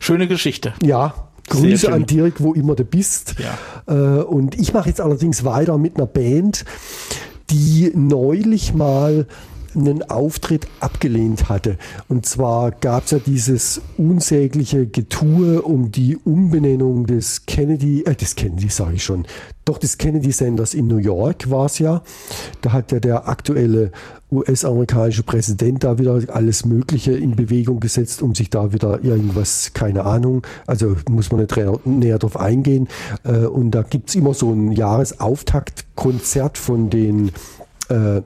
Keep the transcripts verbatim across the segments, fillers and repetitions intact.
Schöne Geschichte. Ja, Grüße an Dirk, wo immer du bist. Ja. Äh, und ich mache jetzt allerdings weiter mit einer Band, die neulich mal einen Auftritt abgelehnt hatte. Und zwar gab es ja dieses unsägliche Getue um die Umbenennung des Kennedy, äh, des Kennedy sage ich schon, doch des Kennedy Centers in New York war es ja. Da hat ja der aktuelle U S-amerikanische Präsident da wieder alles Mögliche in Bewegung gesetzt, um sich da wieder irgendwas, keine Ahnung, also muss man nicht näher drauf eingehen. Und da gibt es immer so ein Jahresauftaktkonzert von den äh,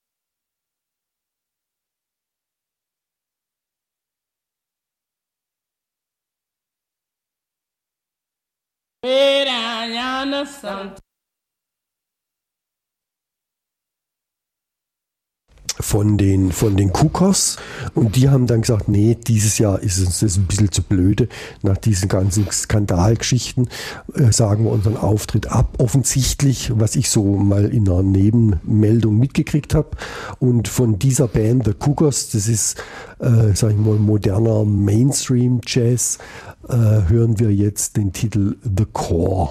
von den, von den Cookers, und die haben dann gesagt, nee, dieses Jahr ist uns das ein bisschen zu blöde, nach diesen ganzen Skandalgeschichten äh, sagen wir unseren Auftritt ab, offensichtlich, was ich so mal in einer Nebenmeldung mitgekriegt habe. Und von dieser Band, The Cookers, das ist, äh, sag ich mal, moderner Mainstream-Jazz, äh, hören wir jetzt den Titel The Core.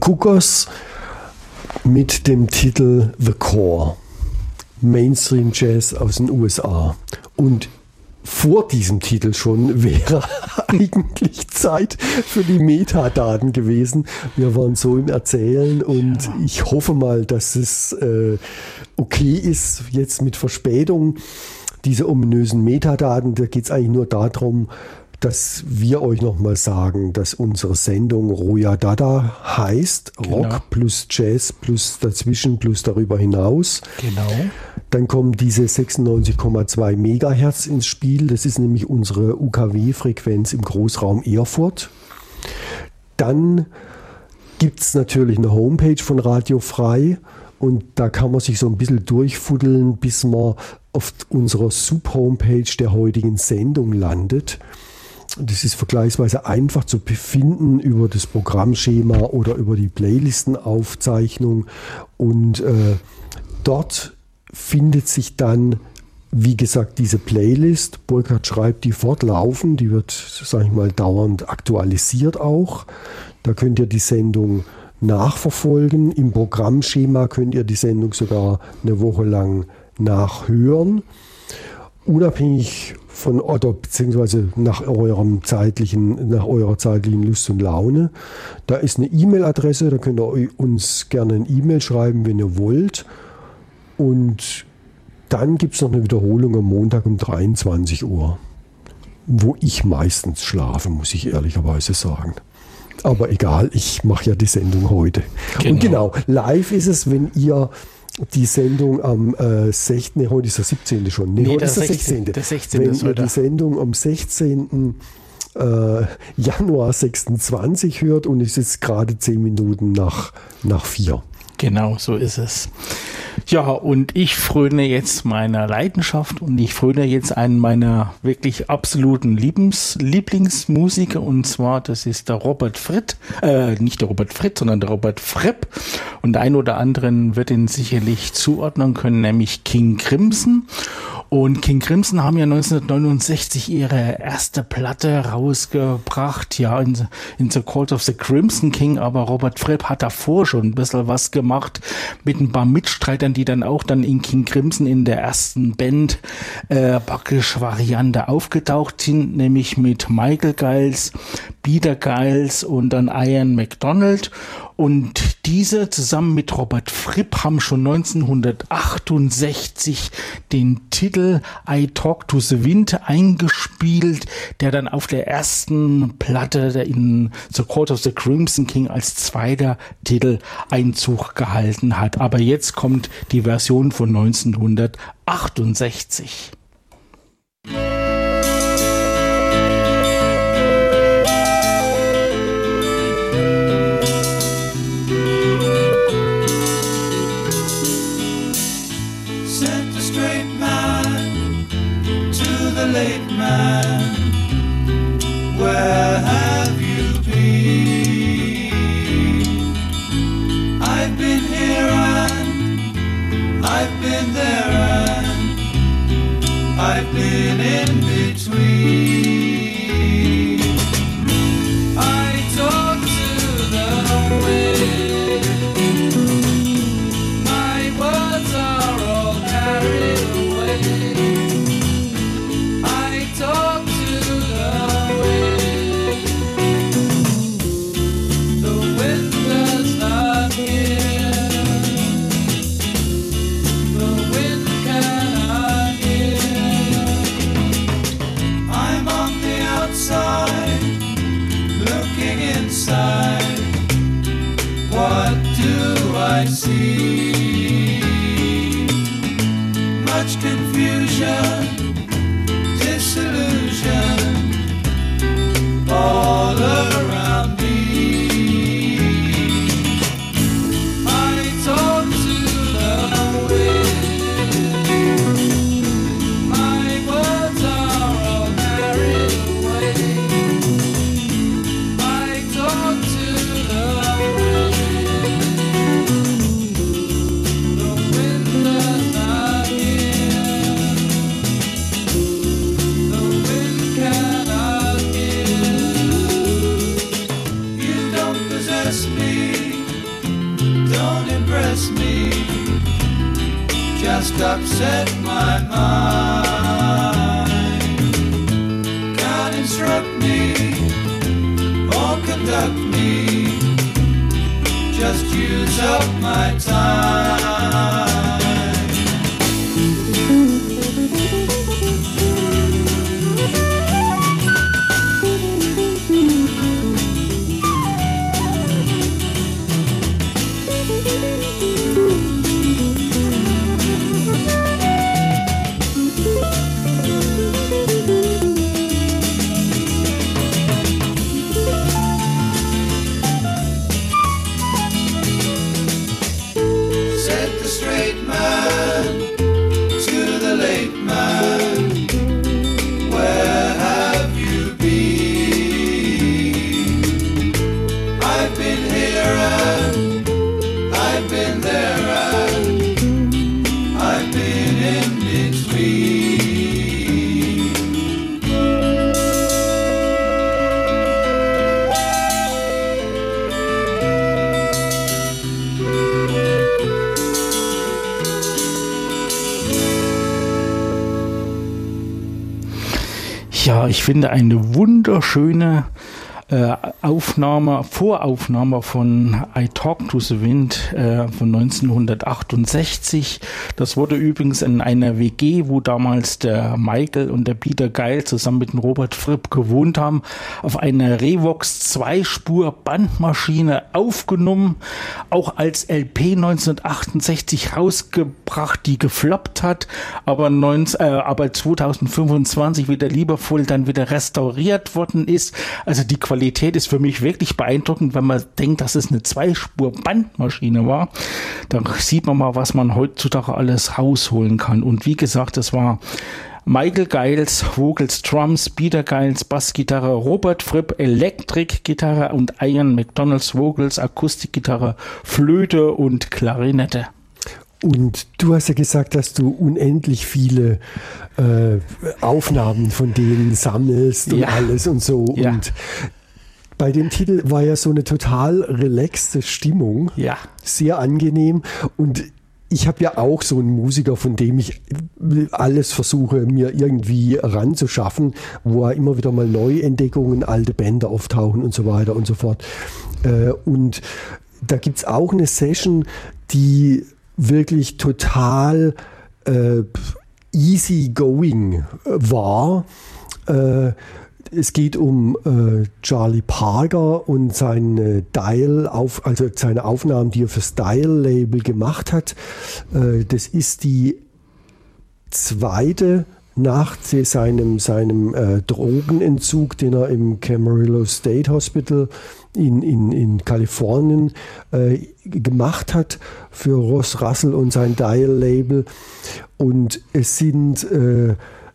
Cookers mit dem Titel The Core, Mainstream Jazz aus den U S A. Und vor diesem Titel schon wäre eigentlich Zeit für die Metadaten gewesen. Wir waren so im Erzählen und ja. ich hoffe mal, dass es äh, okay ist, jetzt mit Verspätung. Diese ominösen Metadaten, da geht es eigentlich nur darum, dass wir euch nochmal sagen, dass unsere Sendung Roya Dada heißt. Genau. Rock plus Jazz plus dazwischen plus darüber hinaus. Genau. Dann kommen diese sechsundneunzig Komma zwei Megahertz ins Spiel. Das ist nämlich unsere U K W-Frequenz im Großraum Erfurt. Dann gibt es natürlich eine Homepage von Radio Frei. Und da kann man sich so ein bisschen durchfuddeln, bis man auf unserer Sub-Homepage der heutigen Sendung landet. Das ist vergleichsweise einfach zu befinden über das Programmschema oder über die Playlistenaufzeichnung. Und äh, dort findet sich dann, wie gesagt, diese Playlist. Burkhard schreibt die fortlaufend. Die wird, sage ich mal, dauernd aktualisiert auch. Da könnt ihr die Sendung nachverfolgen. Im Programmschema könnt ihr die Sendung sogar eine Woche lang nachhören. Unabhängig von oder beziehungsweise nach eurem zeitlichen, nach eurer zeitlichen Lust und Laune. Da ist eine E-Mail-Adresse, da könnt ihr uns gerne eine E-Mail schreiben, wenn ihr wollt. Und dann gibt es noch eine Wiederholung am Montag um dreiundzwanzig Uhr, wo ich meistens schlafe, muss ich ehrlicherweise sagen. Aber egal, ich mache ja die Sendung heute. Genau. Und genau, live ist es, wenn ihr die Sendung am äh, sechzehnten Nee, heute ist der siebzehnte schon. Nee, nee heute ist der sechzehnte Der sechzehnte Wenn ihr die Sendung am sechzehnten Äh, Januar sechsundzwanzig hört und es ist gerade zehn Minuten nach, nach vier. Genau, so ist es. Ja, und ich fröne jetzt meiner Leidenschaft und ich fröne jetzt einen meiner wirklich absoluten Liebens, Lieblingsmusiker, und zwar, das ist der Robert Fripp, äh, nicht der Robert Fripp, sondern der Robert Fripp, und der ein oder anderen wird ihn sicherlich zuordnen können, nämlich King Crimson. Und King Crimson haben ja neunzehnhundertneunundsechzig ihre erste Platte rausgebracht, ja, in, in The Cult of the Crimson King, aber Robert Fripp hat davor schon ein bisschen was gemacht mit ein paar Mitstreitern, die dann auch dann in King Crimson in der ersten Band äh, praktisch Variante aufgetaucht sind, nämlich mit Michael Giles, Peter Giles und dann Ian MacDonald. Und diese zusammen mit Robert Fripp haben schon neunzehnhundertachtundsechzig den Titel I Talk to the Wind eingespielt, der dann auf der ersten Platte der in The Cult of the Crimson King als zweiter Titel Einzug gehalten hat. Aber jetzt kommt die Version von neunzehnhundertachtundsechzig. Late man, where have you been? I've been here and I've been there and I've been in between. I talk to the wind, my words are all carried away. Talk to the wind. The wind does not hear. The wind cannot hear. I'm on the outside, looking inside. What do I see? Much confusion, disillusion all around me. I talk to the wind. My words are all carried away. I talk to the wind. The wind does not hear. The miss me just upset my mind. Can't instruct me or conduct me, just use up my time. Ja, ich finde eine wunderschöne äh, Aufnahme, Voraufnahme von I Talk to the Wind äh, von neunzehnhundertachtundsechzig. Das wurde übrigens in einer W G, wo damals der Michael und der Peter Geil zusammen mit dem Robert Fripp gewohnt haben, auf einer Revox zwei-Spur Bandmaschine aufgenommen, auch als L P neunzehnhundertachtundsechzig rausgebracht, die gefloppt hat, aber, neunzehn, äh, aber zweitausendfünfundzwanzig wieder liebevoll dann wieder restauriert worden ist. Also die Qualität Qualität ist für mich wirklich beeindruckend, wenn man denkt, dass es eine Zweispur-Bandmaschine war. Da sieht man mal, was man heutzutage alles rausholen kann. Und wie gesagt, das war Michael Geils Vocals, Drums, Peter Geils Bassgitarre, Robert Fripp Elektrikgitarre und Ian McDonalds Vocals, Akustikgitarre, Flöte und Klarinette. Und du hast ja gesagt, dass du unendlich viele äh, Aufnahmen von denen sammelst und ja. alles und so. Ja. Und bei dem Titel war ja so eine total relaxte Stimmung, ja. sehr angenehm. Und ich habe ja auch so einen Musiker, von dem ich alles versuche, mir irgendwie ranzuschaffen, wo immer wieder mal Neuentdeckungen, alte Bänder auftauchen und so weiter und so fort. Äh, und da gibt es auch eine Session, die wirklich total äh, easy going war. Äh, es geht um äh, Charlie Parker und seine Dial auf, also seine Aufnahmen, die er fürs Dial-Label gemacht hat. Äh, das ist die zweite nach seinem, seinem äh, Drogenentzug, den er im Camarillo State Hospital in, in, in Kalifornien äh, gemacht hat für Ross Russell und sein Dial-Label. Und es sind äh,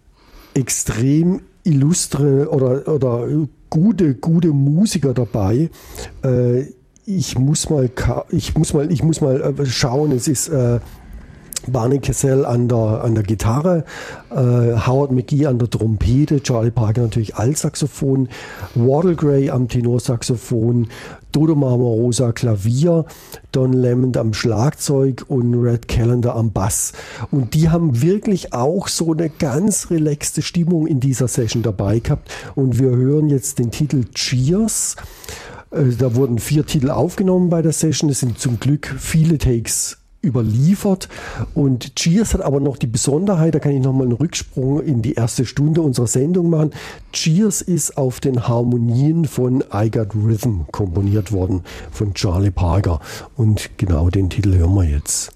extrem illustre oder, oder gute, gute Musiker dabei. Äh, ich muss mal, ich muss mal, ich muss mal schauen, es ist äh, Barney Kessel an der, an der Gitarre, äh, Howard McGee an der Trompete, Charlie Parker natürlich Altsaxophon, Wardell Gray am Tenorsaxophon, Dodo Marmarosa Klavier, Don Lemond am Schlagzeug und Red Callender am Bass. Und die haben wirklich auch so eine ganz relaxte Stimmung in dieser Session dabei gehabt. Und wir hören jetzt den Titel Cheers. Äh, da wurden vier Titel aufgenommen bei der Session. Es sind zum Glück viele Takes überliefert. Und Cheers hat aber noch die Besonderheit, da kann ich nochmal einen Rücksprung in die erste Stunde unserer Sendung machen. Cheers ist auf den Harmonien von I Got Rhythm komponiert worden, von Charlie Parker. Und genau den Titel hören wir jetzt.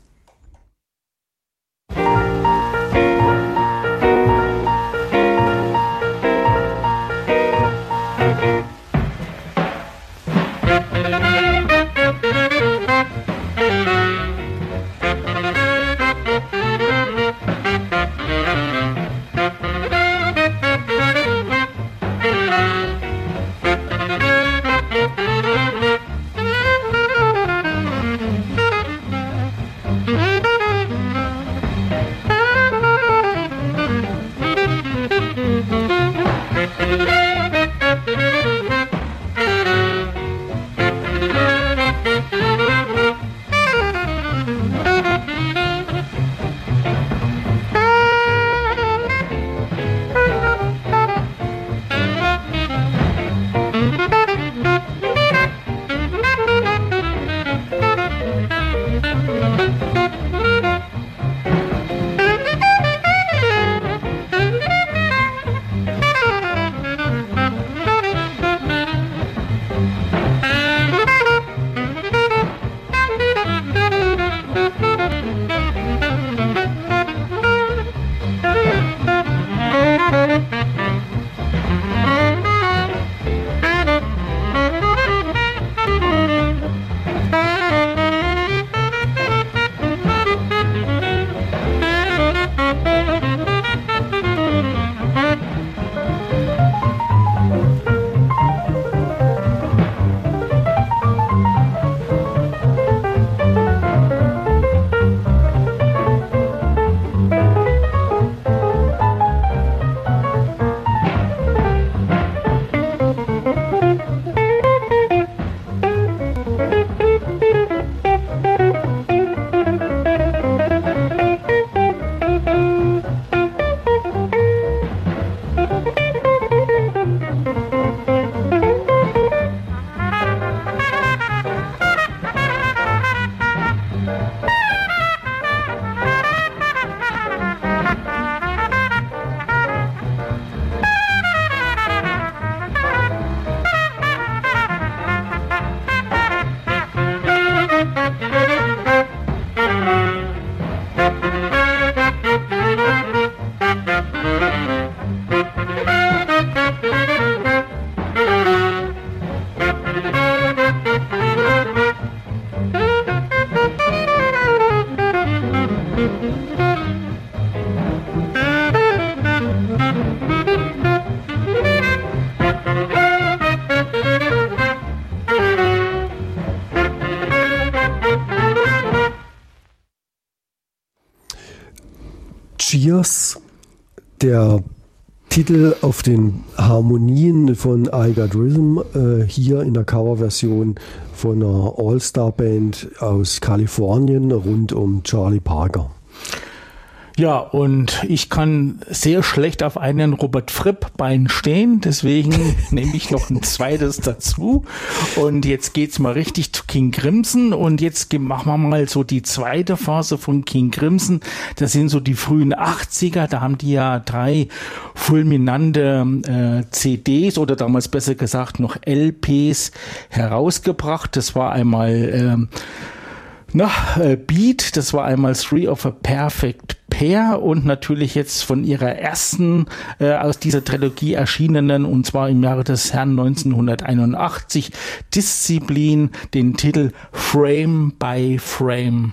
Cheers, der Titel auf den Harmonien von I Got Rhythm, äh, hier in der Coverversion von einer All-Star-Band aus Kalifornien rund um Charlie Parker. Ja, und ich kann sehr schlecht auf einen Robert Fripp-Bein stehen, deswegen nehme ich noch ein zweites dazu. Und jetzt geht's mal richtig zu King Crimson und jetzt machen wir mal so die zweite Phase von King Crimson. Das sind so die frühen achtziger, da haben die ja drei fulminante äh, C Ds oder damals besser gesagt noch L Ps herausgebracht. Das war einmal ähm, Na, äh, Beat, das war einmal Three of a Perfect Pair und natürlich jetzt von ihrer ersten äh, aus dieser Trilogie erschienenen, und zwar im Jahre des Herrn neunzehnhunderteinundachtzig, Disziplin, den Titel Frame by Frame.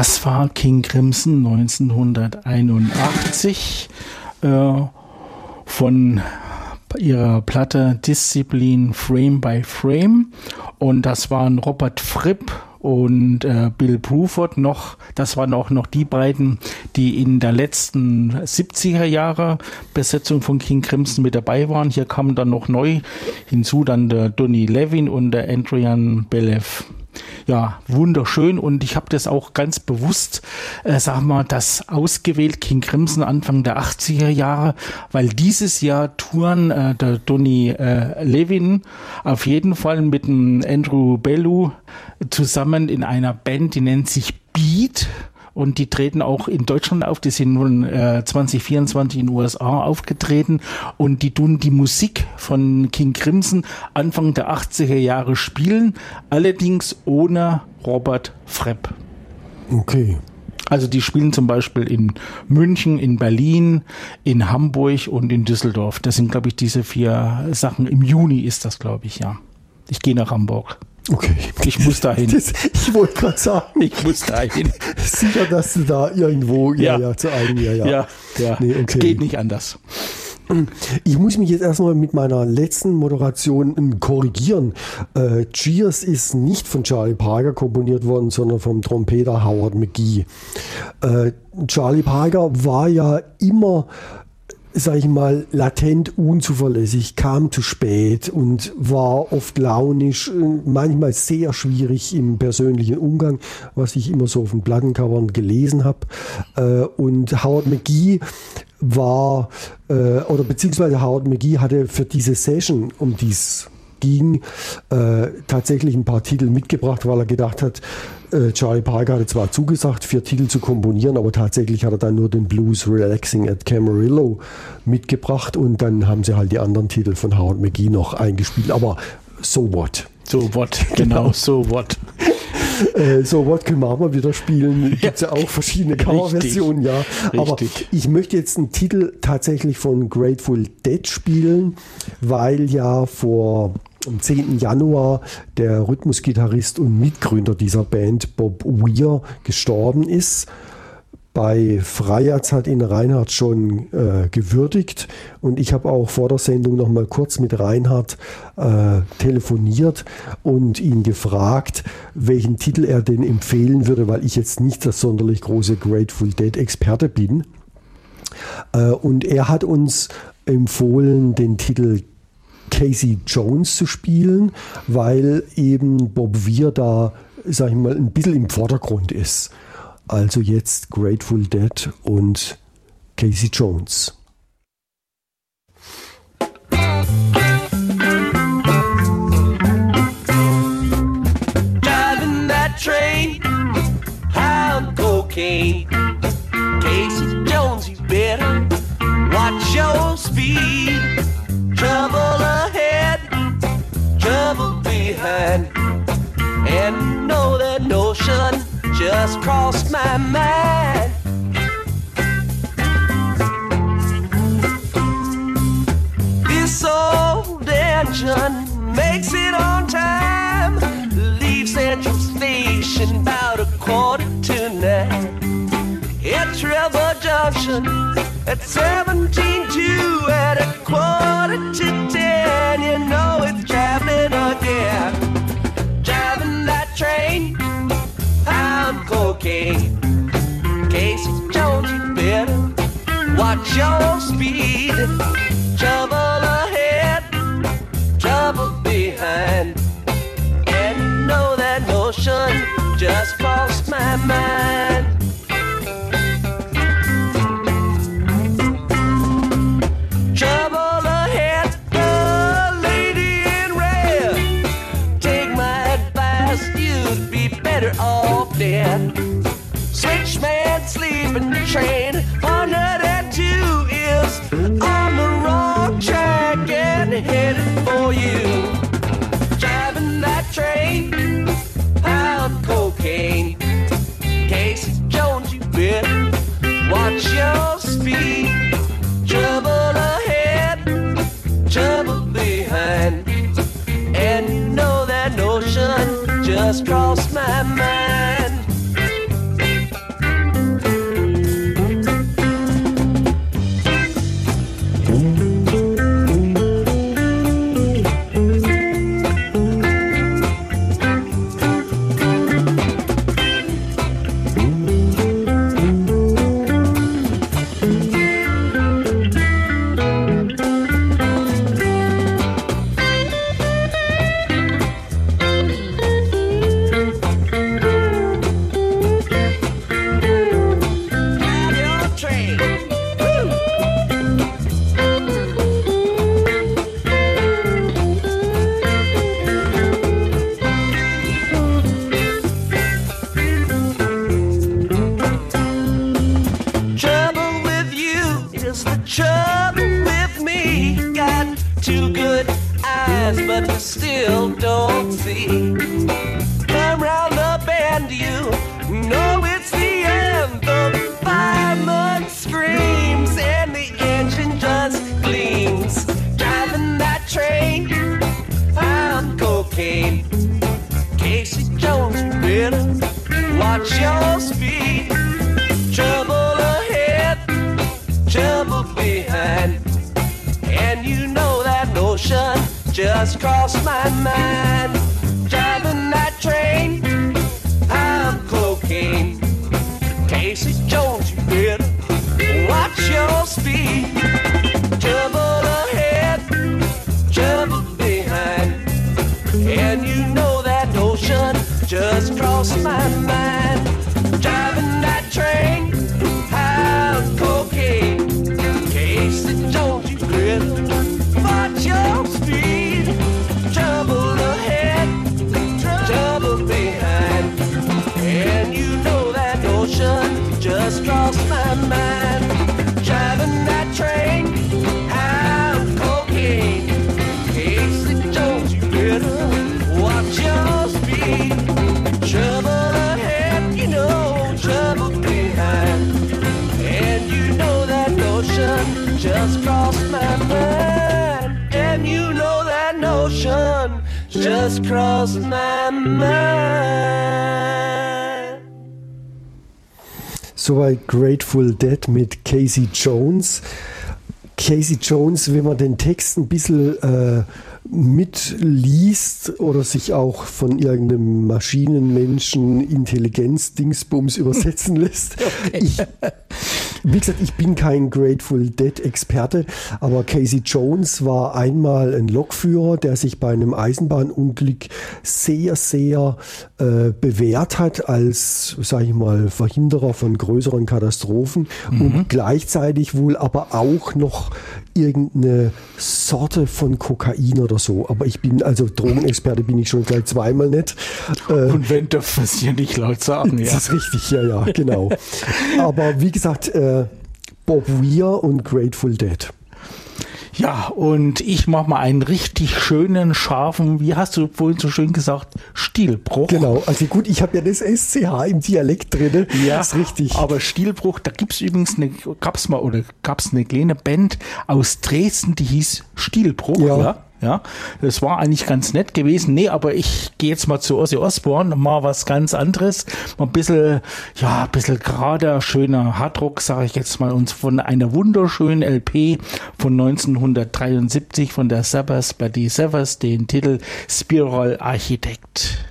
Das war King Crimson neunzehnhunderteinundachtzig äh, von ihrer Platte Discipline Frame by Frame, und das waren Robert Fripp und äh, Bill Bruford noch. Das waren auch noch die beiden, die in der letzten siebziger Jahre Besetzung von King Crimson mit dabei waren. Hier kamen dann noch neu hinzu dann der Donny Levin und der Adrian Belev. Ja, wunderschön, und ich habe das auch ganz bewusst, äh, sag mal, das ausgewählt, King Crimson Anfang der achtziger Jahre, weil dieses Jahr touren äh, der Donny äh, Levin auf jeden Fall mit dem Andrew Bellew zusammen in einer Band, die nennt sich Beat. Und die treten auch in Deutschland auf. Die sind nun äh, zwanzig vierundzwanzig in den U S A aufgetreten. Und die tun die Musik von King Crimson Anfang der achtziger Jahre spielen. Allerdings ohne Robert Fripp. Okay. Also die spielen zum Beispiel in München, in Berlin, in Hamburg und in Düsseldorf. Das sind, glaube ich, diese vier Sachen. Im Juni ist das, glaube ich, ja. Ich gehe nach Hamburg. Okay. Ich muss dahin. Das, ich wollte gerade sagen. Ich muss dahin. Sicher, dass du da irgendwo, ja, Ja. ja, zu einem, ja, ja. Ja, ja. Nee, okay. Es geht nicht anders. Ich muss mich jetzt erstmal mit meiner letzten Moderation korrigieren. Äh, Cheers ist nicht von Charlie Parker komponiert worden, sondern vom Trompeter Howard McGhee. Äh, Charlie Parker war ja immer, sag ich mal, latent unzuverlässig, kam zu spät und war oft launisch, manchmal sehr schwierig im persönlichen Umgang, was ich immer so auf den Plattencovern gelesen habe. Und Howard McGhee war, oder beziehungsweise Howard McGhee hatte für diese Session, um die es ging, äh, tatsächlich ein paar Titel mitgebracht, weil er gedacht hat, äh, Charlie Parker hatte zwar zugesagt, vier Titel zu komponieren, aber tatsächlich hat er dann nur den Blues Relaxing at Camarillo mitgebracht, und dann haben sie halt die anderen Titel von Howard McGhee noch eingespielt, aber so what? So what, genau, so what. Äh, so what können wir auch mal wieder spielen. Gibt es ja auch verschiedene Coverversionen, ja. Aber Richtig. ich möchte jetzt einen Titel tatsächlich von Grateful Dead spielen, weil ja vor am zehnten Januar der Rhythmusgitarrist und Mitgründer dieser Band Bob Weir gestorben ist. Bei Freiherz hat ihn Reinhard schon äh, gewürdigt, und ich habe auch vor der Sendung noch mal kurz mit Reinhard äh, telefoniert und ihn gefragt, welchen Titel er denn empfehlen würde, weil ich jetzt nicht das sonderlich große Grateful Dead Experte bin. Äh, und er hat uns empfohlen, den Titel Casey Jones zu spielen, weil eben Bob Weir da, sag ich mal, ein bisschen im Vordergrund ist. Also jetzt Grateful Dead und Casey Jones. Driving that train, high on cocaine. Casey Jones, you better watch your speed. Trouble ahead, trouble behind. And know that notion just crossed my mind. This old engine makes it on time. Leave Central Station about a quarter to nine. At Trevor Junction at seventeen two at a quarter to ten. You know it's traveling again. Driving that train, I'm cocaine. Casey Jones, you better watch your speed. Trouble ahead, trouble behind. And you know that notion just crossed my mind. Trouble ahead, the lady in red. Take my advice, you'd be better off dead. Switchman sleeping train, one hundred two is on the wrong track and headed for you. Driving that train, high on cocaine. Casey Here's the trouble with me. Got two good eyes, but you still don't see. Come round the bend, you know it's the end. The fireman screams and the engine just gleams. Driving that train, I'm cocaine. Casey Jones, you better watch your speed. Trouble ahead, trouble behind. And you know that notion just crossed my mind. Driving that train, I'm cocaine. Casey Jones, you better watch your speed. Trouble ahead, trouble behind. And you know that notion just crossed my mind. Driving that train, I'm cocaine. Casey Jones, you better watch your speed. Trouble ahead, trouble behind. And you know that notion just crossed my mind. Driving that train, I'm cocaine. Casey Jones, you better watch your speed. Trouble ahead, you know, trouble behind. And you know that notion just crossed my mind. And you know that notion just crossed my mind. Soweit Grateful Dead mit Casey Jones. Casey Jones, wenn man den Text ein bisschen äh, mitliest oder sich auch von irgendeinem Maschinenmenschen Intelligenz-Dingsbums übersetzen lässt. Ich, wie gesagt, ich bin kein Grateful Dead-Experte, aber Casey Jones war einmal ein Lokführer, der sich bei einem Eisenbahnunglück sehr, sehr äh, bewährt hat als, sage ich mal, Verhinderer von größeren Katastrophen mhm. und gleichzeitig wohl aber auch noch irgendeine Sorte von Kokain oder so. Aber ich bin, also Drogenexperte bin ich schon gleich zweimal nicht. Äh, Und wenn, dürfen wir es hier nicht laut sagen. Das ja. ist richtig, ja, ja, genau. Aber wie gesagt, äh, Bob Weir und Grateful Dead. Ja, und ich mache mal einen richtig schönen, scharfen, wie hast du vorhin so schön gesagt, Stilbruch. Genau, also gut, ich habe ja das S C H im Dialekt drin, ja, das ist richtig. Aber Stilbruch, da gibt's übrigens eine, gab's mal, oder gab's eine kleine Band aus Dresden, die hieß Stilbruch, ja. ja. Ja, das war eigentlich ganz nett gewesen. Nee, aber ich gehe jetzt mal zu Ozzy Osbourne, mal was ganz anderes. Mal ein bisschen, ja, ein bisschen gerader, schöner Hardrock, sage ich jetzt mal, uns von einer wunderschönen L P von neunzehnhundertdreiundsiebzig von der Sabbath bei die Sabbath, den Titel Spiral Architect.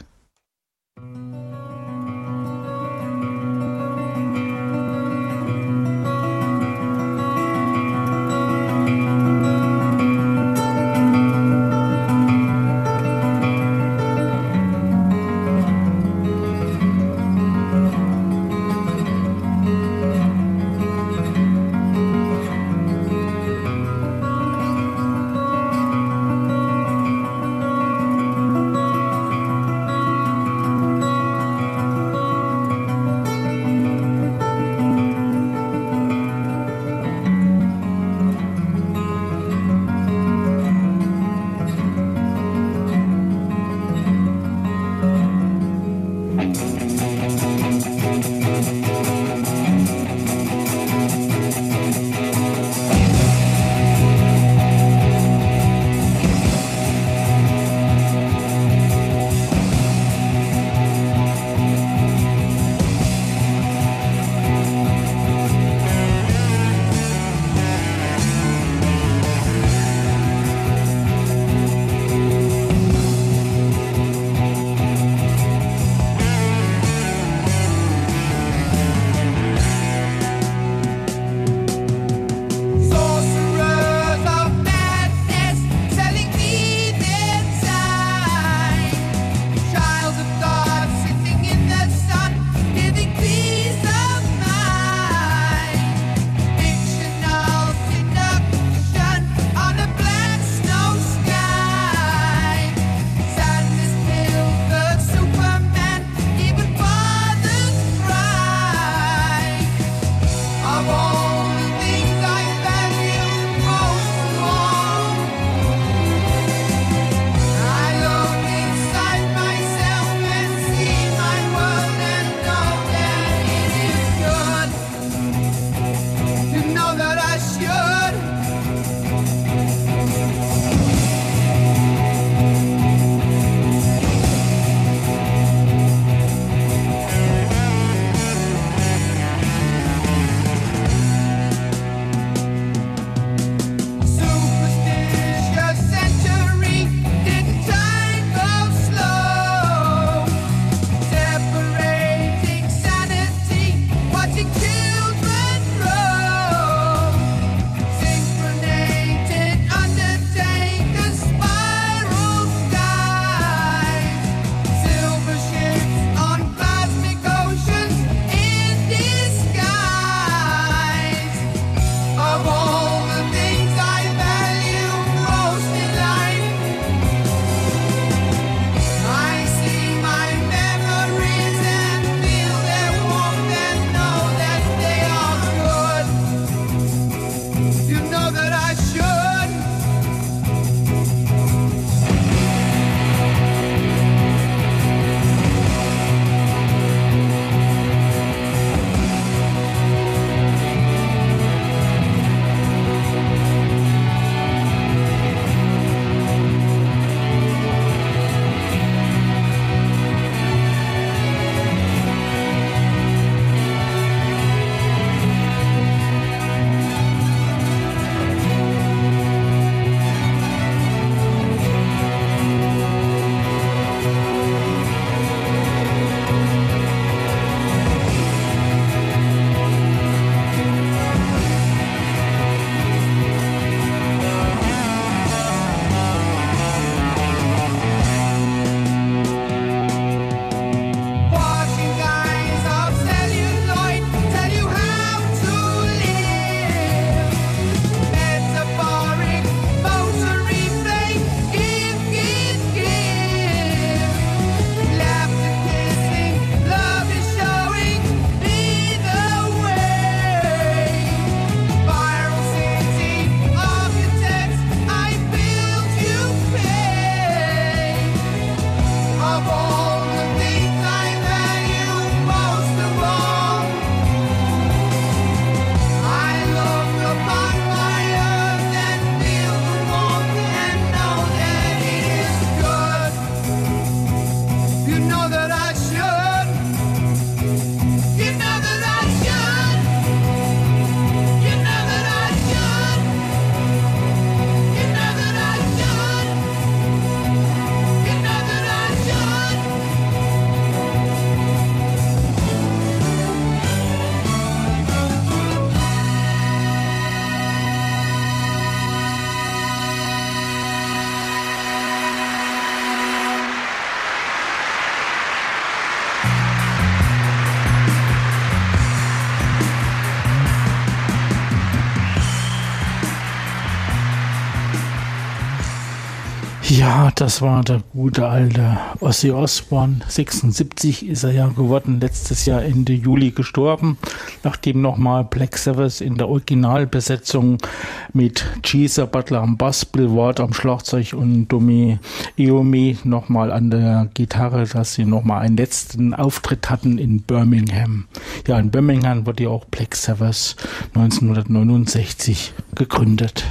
Ja, das war der gute alte Ozzy Osbourne. sechsundsiebzig ist er ja geworden, letztes Jahr Ende Juli gestorben, nachdem nochmal Black Sabbath in der Originalbesetzung mit Geezer Butler am Bass, Bill Ward am Schlagzeug und Domi Iommi nochmal an der Gitarre, dass sie nochmal einen letzten Auftritt hatten in Birmingham. Ja, in Birmingham wurde ja auch Black Sabbath neunzehnhundertneunundsechzig gegründet.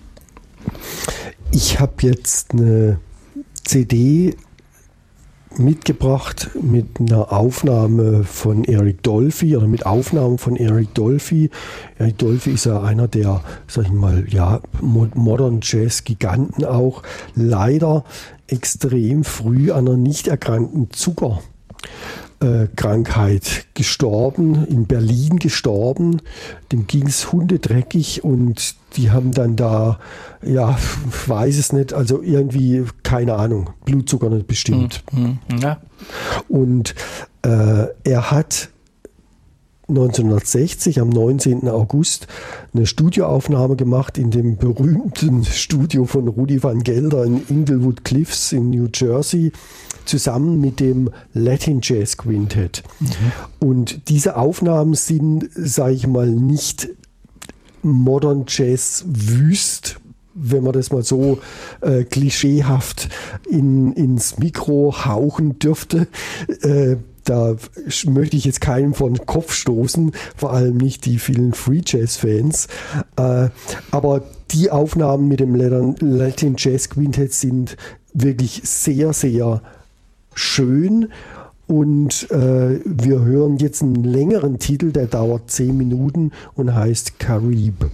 Ich habe jetzt eine C D mitgebracht mit einer Aufnahme von Eric Dolphy oder mit Aufnahmen von Eric Dolphy. Eric Dolphy ist ja einer der, sag ich mal, ja, Modern Jazz Giganten auch. Leider extrem früh an einer nicht erkrankten Zucker. Krankheit gestorben, in Berlin gestorben. Dem ging es hundedreckig und die haben dann da, ja, ich weiß es nicht, also irgendwie, keine Ahnung, Blutzucker nicht bestimmt. Mhm. Ja. Und äh, er hat neunzehnhundertsechzig, am neunzehnten August, eine Studioaufnahme gemacht in dem berühmten Studio von Rudi van Gelder in Inglewood Cliffs in New Jersey, zusammen mit dem Latin Jazz Quintet. Mhm. Und diese Aufnahmen sind, sage ich mal, nicht Modern Jazz wüst, wenn man das mal so äh, klischeehaft in, ins Mikro hauchen dürfte. Äh, Da möchte ich jetzt keinen vor den Kopf stoßen, vor allem nicht die vielen Free Jazz Fans. Äh, aber die Aufnahmen mit dem Latin Jazz Quintet sind wirklich sehr, sehr schön. Und äh, wir hören jetzt einen längeren Titel, der dauert zehn Minuten und heißt Carib.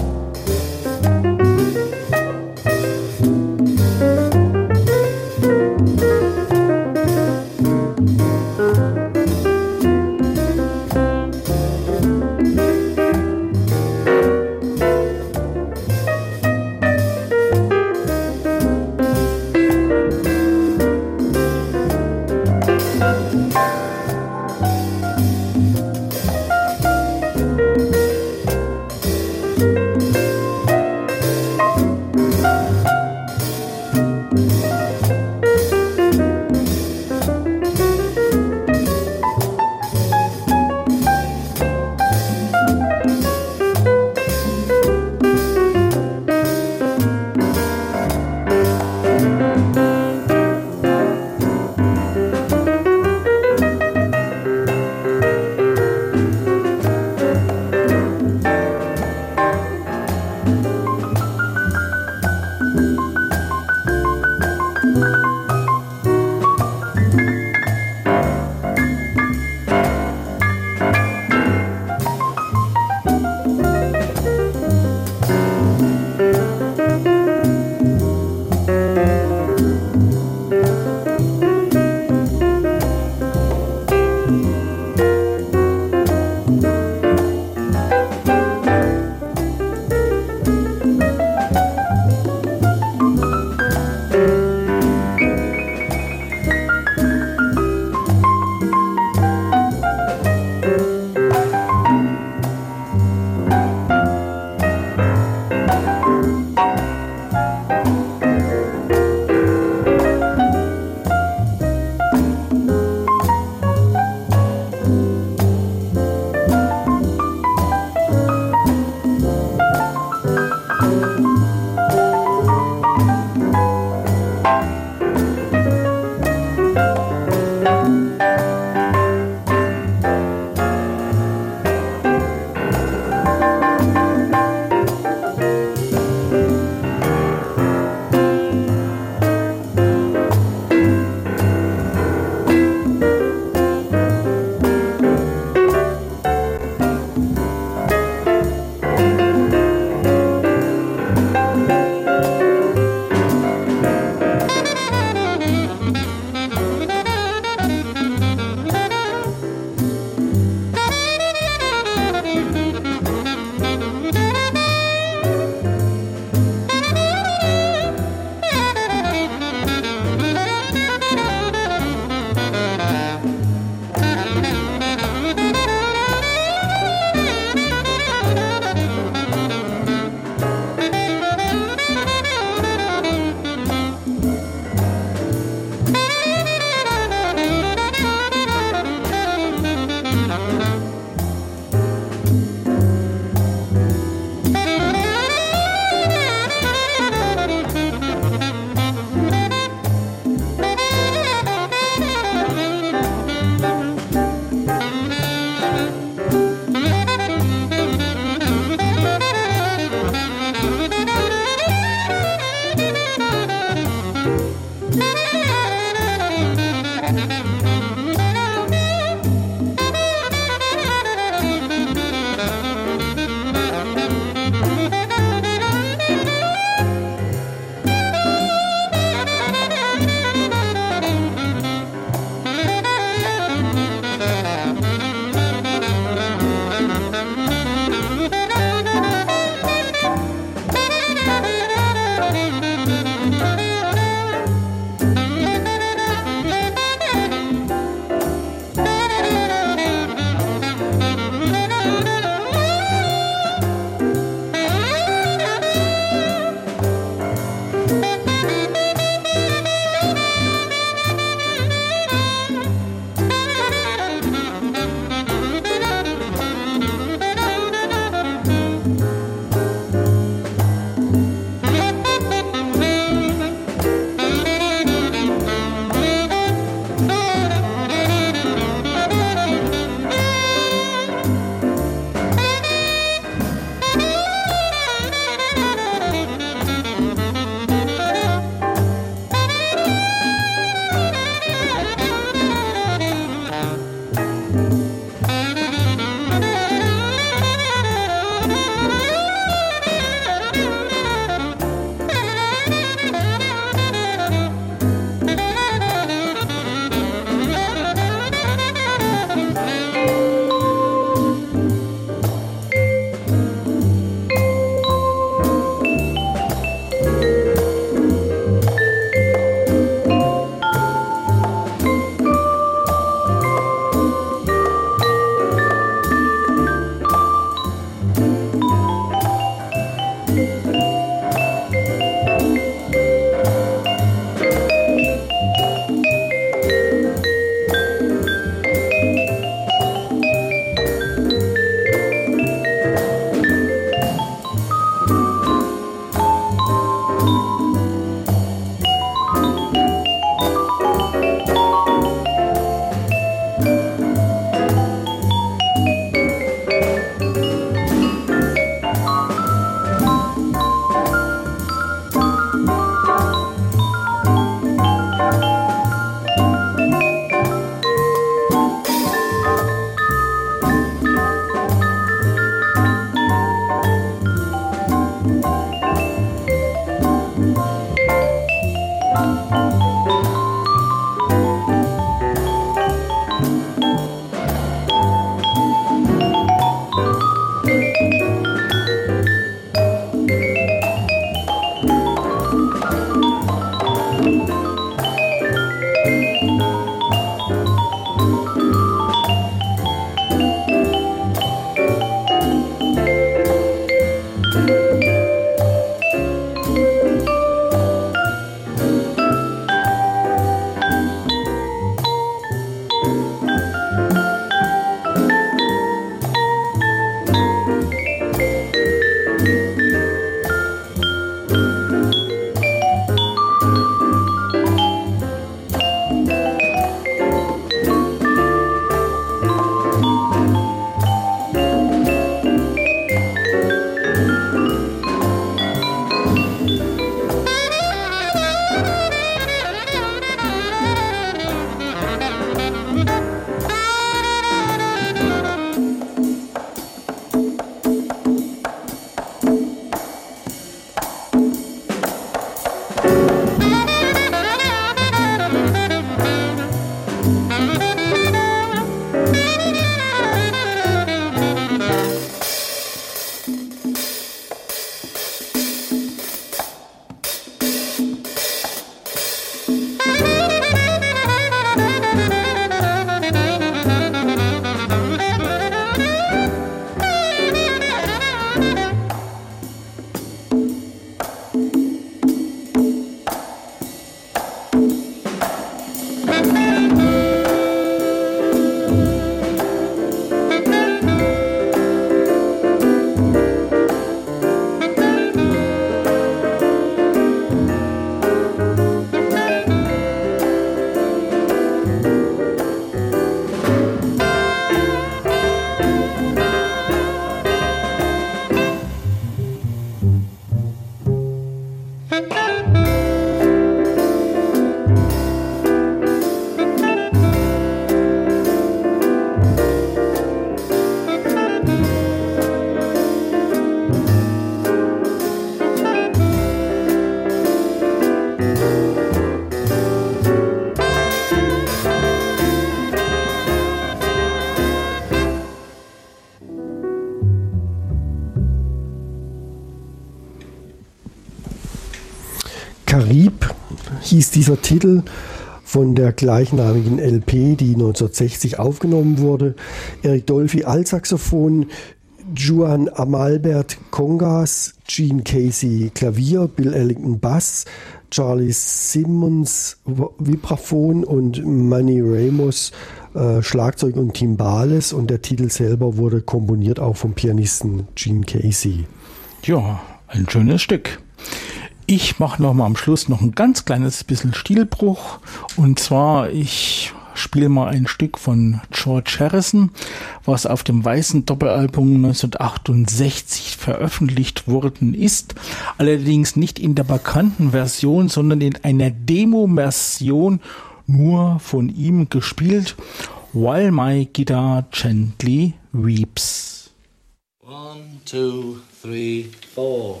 Karib hieß dieser Titel von der gleichnamigen L P, die neunzehnhundertsechzig aufgenommen wurde. Eric Dolphy Altsaxophon, Juan Amalbert Congas, Gene Casey Klavier, Bill Ellington Bass, Charlie Simmons Vibraphon und Manny Ramos äh, Schlagzeug und Timbales, und der Titel selber wurde komponiert auch vom Pianisten Gene Casey. Ja, ein schönes Stück. Ich mache noch mal am Schluss noch ein ganz kleines bisschen Stilbruch, und zwar ich spiele mal ein Stück von George Harrison, was auf dem weißen Doppelalbum neunzehnhundertachtundsechzig veröffentlicht worden ist, allerdings nicht in der bekannten Version, sondern in einer Demo-Version nur von ihm gespielt, While My Guitar Gently Weeps. One, two, three, four.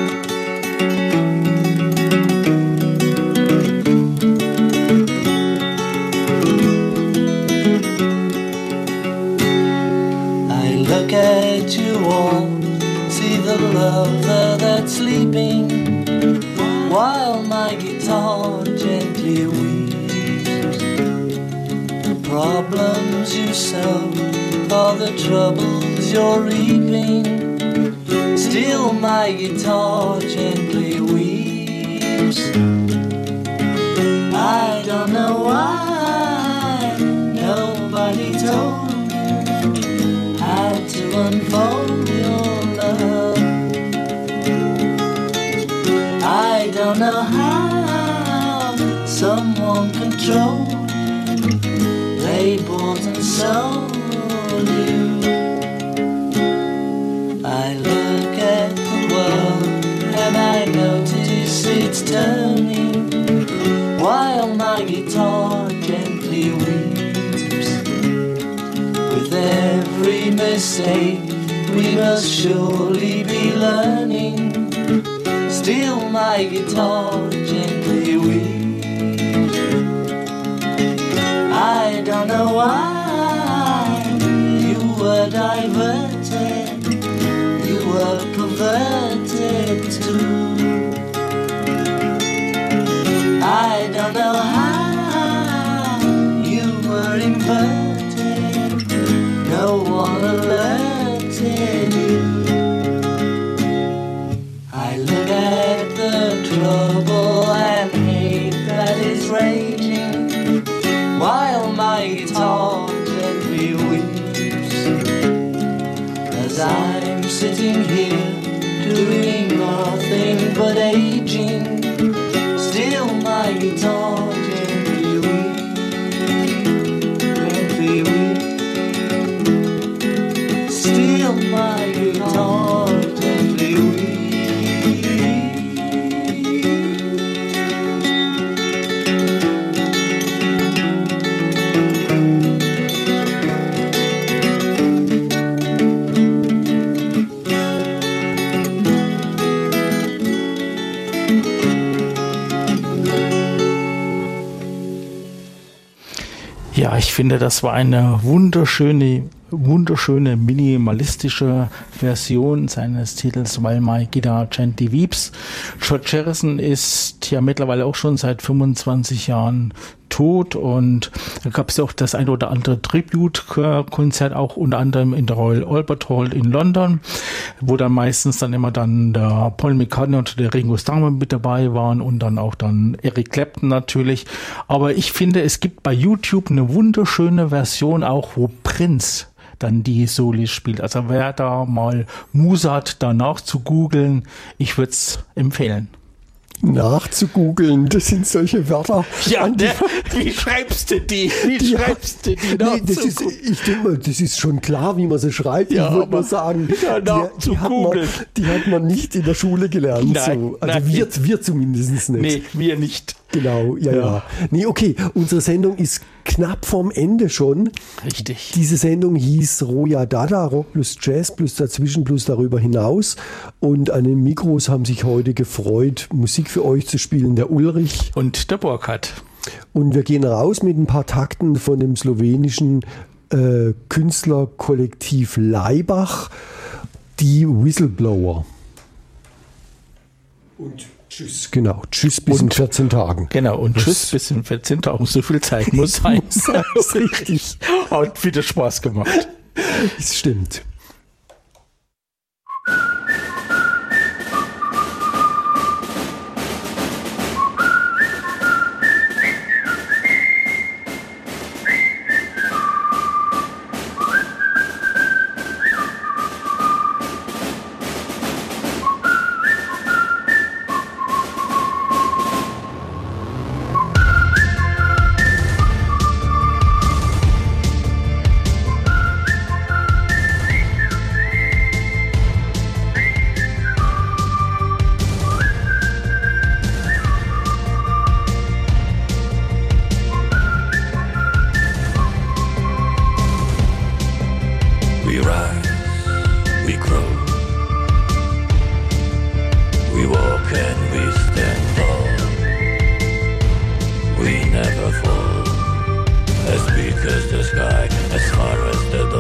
Look at you all, see the lover that's sleeping, while my guitar gently weeps. The problems you solve are the troubles you're reaping, still my guitar gently weeps. I don't know why nobody told how to unfold your love. I don't know how someone controlled you. They bought and sold you. I look at the world and I notice it's turning, while my guitar gently weeps. With every mistake we must surely be learning, still my guitar gently weeps. I don't know why you were diverted, you were perverted too. I don't know how you were inverted, no one alerted you. I look at the trouble and hate that is raging, while my guitar gently weeps. As I'm sitting here doing nothing but aging, still my guitar gently weeps, gently weeps. Still my guitar gently weeps. Ja, ich finde, das war eine wunderschöne, wunderschöne minimalistische Version seines Titels While My Guitar Gently Weeps. George Harrison ist ja mittlerweile auch schon seit fünfundzwanzig Jahren tot, und da gab es auch das ein oder andere Tribute-Konzert, auch unter anderem in der Royal Albert Hall in London, wo dann meistens dann immer dann der Paul McCartney und der Ringo Starr mit dabei waren und dann auch dann Eric Clapton natürlich. Aber ich finde, es gibt bei YouTube eine wunderschöne Version auch, wo Prince dann die Soli spielt. Also wer da mal Muße hat, danach zu googeln, ich würde es empfehlen. Nachzugoogeln, das sind solche Wörter. Ja, der, wie schreibst du die? Wie die schreibst du die? Nee, das ist, ich denke mal, das ist schon klar, wie man sie schreibt. Ja, ich würde nur sagen, die, die, hat man, die hat man nicht in der Schule gelernt. Nein, so. Also nein. wir, wir zumindest nicht. Nee, wir nicht. Genau, ja, ja, ja. Nee, okay, unsere Sendung ist knapp vorm Ende schon. Richtig. Diese Sendung hieß Roja Dada, Rock plus Jazz plus dazwischen plus darüber hinaus. Und an den Mikros haben sich heute gefreut, Musik für euch zu spielen, der Ulrich. Und der Burkhard. Und wir gehen raus mit ein paar Takten von dem slowenischen äh, Künstlerkollektiv Laibach, die Whistleblower. Und Tschüss, genau. Tschüss bis in vierzehn Tagen. Genau, und tschüss bis in vierzehn Tagen. So viel Zeit muss sein. Das ist richtig. Hat wieder Spaß gemacht. Das stimmt. We rise, we grow, we walk and we stand tall. We never fall, as big as the sky, as far as the